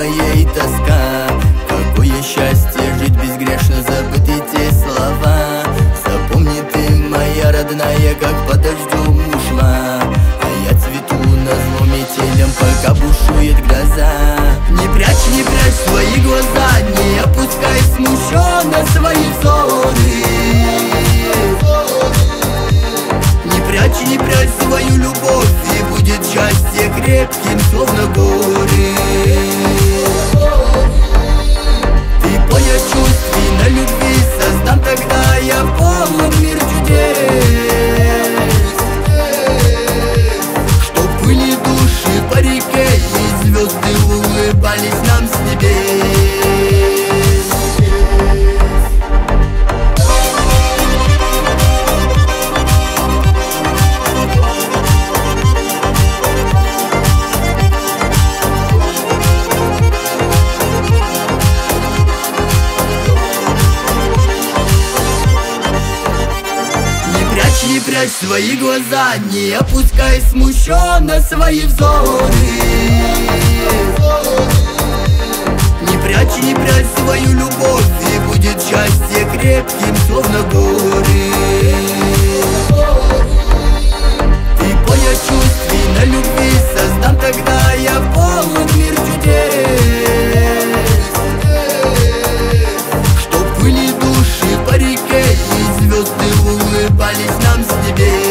бездумная и тоска. Какое счастье жить безгрешно, забыть эти слова. Запомни ты, моя родная, как под дождем ушла, а я цвету назло метелям, пока бушует гроза. Не прячь свои глаза, не опускай смущенно свои взоры. Не прячь свою любовь, и будет счастье крепким, словно горы. Ты пой о чувстве, на любви создам тогда я полон мир чудес. Чтоб были души по реке, и звезды улыбались нам с небес. Не прячь свои глаза, не опускай смущенно свои взоры. Не прячь свою любовь, и будет счастье крепким, словно горы. Ты пой о чувстве, на любви создам тогда я полон мир чудес. Чтоб были души по реке, и звезды улыбались нам с небес.